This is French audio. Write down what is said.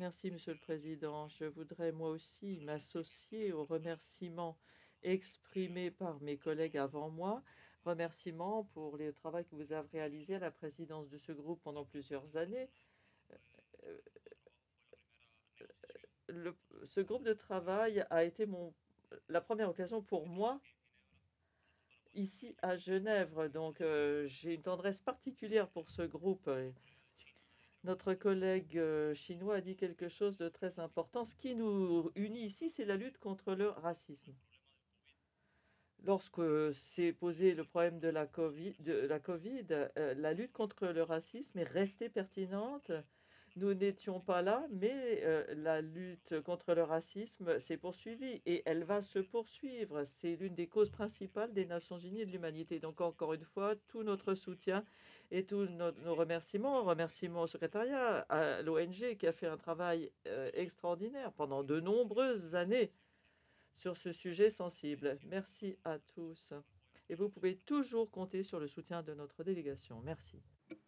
Merci, Monsieur le Président. Je voudrais moi aussi m'associer aux remerciements exprimés par mes collègues avant moi. Remerciements pour le travail que vous avez réalisé à la présidence de ce groupe pendant plusieurs années. Euh, le- Ce groupe de travail a été la première occasion pour moi ici à Genève. Donc j'ai une tendresse particulière pour ce groupe. Notre collègue chinois a dit quelque chose de très important. Ce qui nous unit ici, c'est la lutte contre le racisme. Lorsque s'est posé le problème de la Covid, la lutte contre le racisme est restée pertinente. Nous n'étions pas là, mais la lutte contre le racisme s'est poursuivie et elle va se poursuivre. C'est l'une des causes principales des Nations Unies et de l'humanité. Donc encore une fois, tout notre soutien et tous nos remerciements, remerciements au secrétariat, à l'ONG qui a fait un travail extraordinaire pendant de nombreuses années sur ce sujet sensible. Merci à tous. Et vous pouvez toujours compter sur le soutien de notre délégation. Merci.